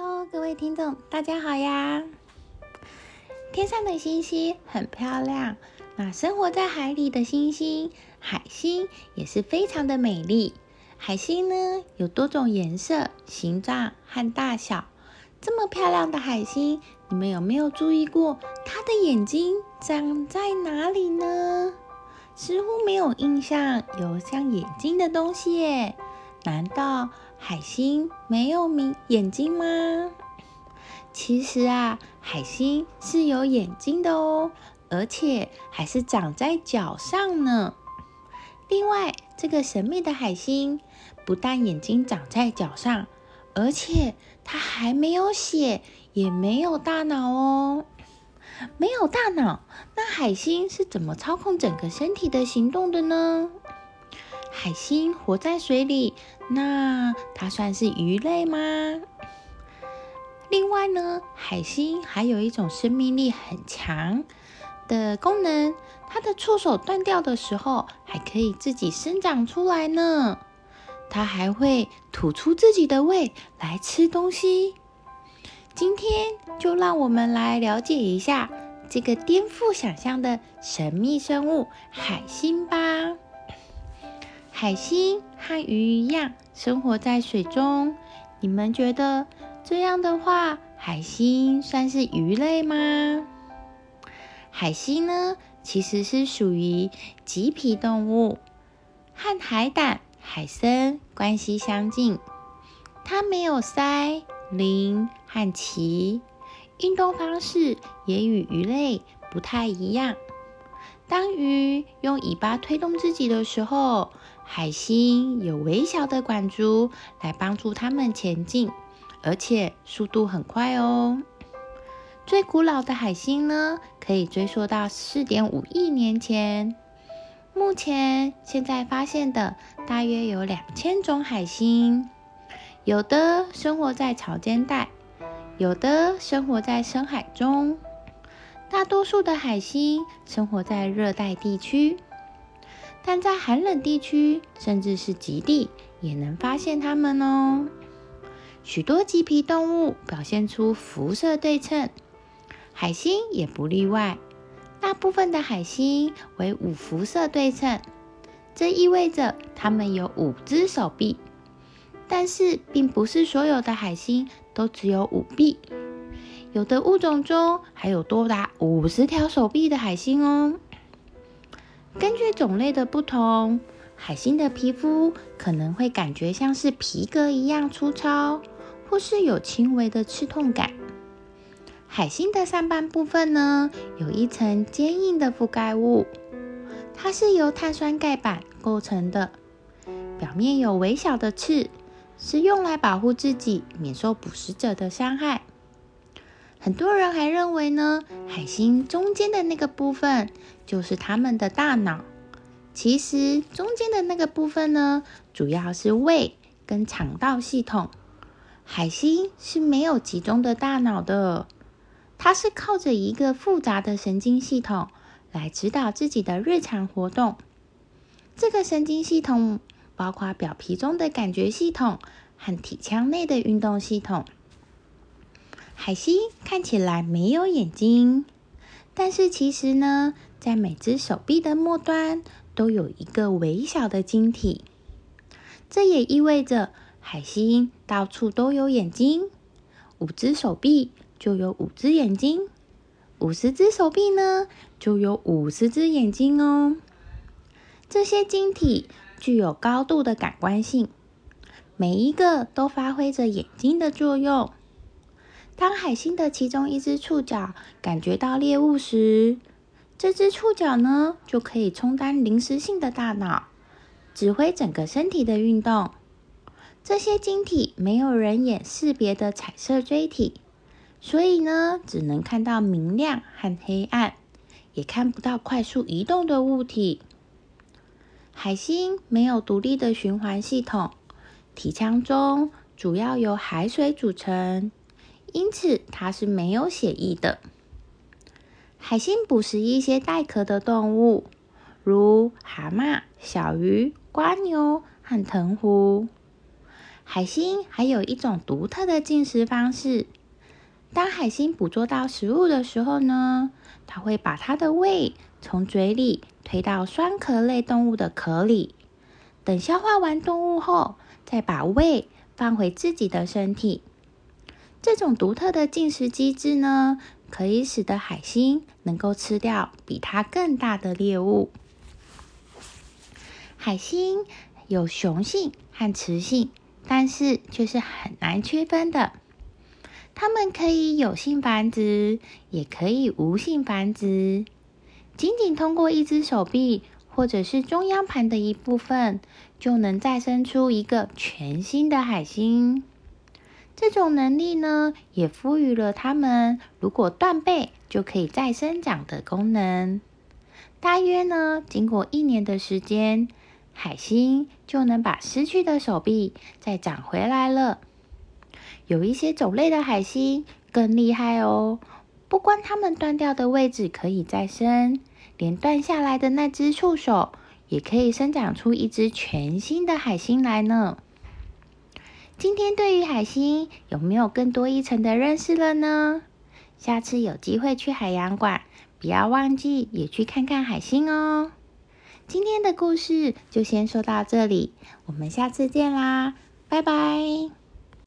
Hello，各位听众，大家好呀！天上的星星很漂亮，那生活在海里的星星，海星也是非常的美丽。海星呢，有多种颜色、形状和大小。这么漂亮的海星，你们有没有注意过它的眼睛长在哪里呢？似乎没有印象有像眼睛的东西耶。难道海星没有眼睛吗？其实啊，海星是有眼睛的哦，而且还是长在脚上呢。另外，这个神秘的海星不但眼睛长在脚上，而且它还没有血，也没有大脑哦。没有大脑，那海星是怎么操控整个身体的行动的呢？海星活在水里，那它算是鱼类吗？另外呢，海星还有一种生命力很强的功能，它的触手断掉的时候，还可以自己生长出来呢。它还会吐出自己的胃来吃东西。今天就让我们来了解一下这个颠覆想象的神秘生物海星吧。海星和鱼一样生活在水中，你们觉得这样的话，海星算是鱼类吗？海星呢，其实是属于棘皮动物，和海胆、海参关系相近。它没有鳃、鳞和鳍，运动方式也与鱼类不太一样。当鱼用尾巴推动自己的时候，海星有微小的管足来帮助它们前进，而且速度很快哦。最古老的海星呢，可以追溯到 4.5 亿年前。目前现在发现的大约有2000种海星，有的生活在潮间带，有的生活在深海中。大多数的海星生活在热带地区，但在寒冷地区甚至是极地也能发现它们哦。许多棘皮动物表现出辐射对称，海星也不例外。大部分的海星为5辐射对称，这意味着它们有5只手臂。但是并不是所有的海星都只有5臂，有的物种中还有多达50条手臂的海星哦。根据种类的不同，海星的皮肤可能会感觉像是皮革一样粗糙，或是有轻微的刺痛感。海星的上半部分呢，有一层坚硬的覆盖物，它是由碳酸钙板构成的，表面有微小的刺，是用来保护自己免受捕食者的伤害。很多人还认为呢，海星中间的那个部分就是它们的大脑。其实中间的那个部分呢，主要是胃跟肠道系统。海星是没有集中的大脑的，它是靠着一个复杂的神经系统来指导自己的日常活动。这个神经系统包括表皮中的感觉系统和体腔内的运动系统。海星看起来没有眼睛，但是其实呢，在每只手臂的末端都有一个微小的晶体。这也意味着海星到处都有眼睛，5只手臂就有5只眼睛，50只手臂呢就有50只眼睛哦。这些晶体具有高度的感官性，每一个都发挥着眼睛的作用。当海星的其中一只触角感觉到猎物时，这只触角呢就可以充当临时性的大脑，指挥整个身体的运动。这些晶体没有人眼识别的彩色锥体，所以呢只能看到明亮和黑暗，也看不到快速移动的物体。海星没有独立的循环系统，体腔中主要由海水组成，因此它是没有血液的。海星捕食一些带壳的动物，如蛤蟆、小鱼、蜗牛和藤壶。 海星还有一种独特的进食方式。当海星捕捉到食物的时候呢，它会把它的胃从嘴里推到酸壳类动物的壳里，等消化完动物后，再把胃放回自己的身体。这种独特的进食机制呢，可以使得海星能够吃掉比它更大的猎物。海星有雄性和雌性，但是却是很难区分的。它们可以有性繁殖，也可以无性繁殖。仅仅通过一只手臂或者是中央盘的一部分，就能再生出一个全新的海星。这种能力呢，也赋予了它们如果断背就可以再生长的功能。大约呢，经过1年的时间，海星就能把失去的手臂再长回来了。有一些种类的海星更厉害哦，不光它们断掉的位置可以再生，连断下来的那只触手也可以生长出一只全新的海星来呢。今天对于海星有没有更多一层的认识了呢？下次有机会去海洋馆，不要忘记也去看看海星哦。今天的故事就先说到这里，我们下次见啦，拜拜。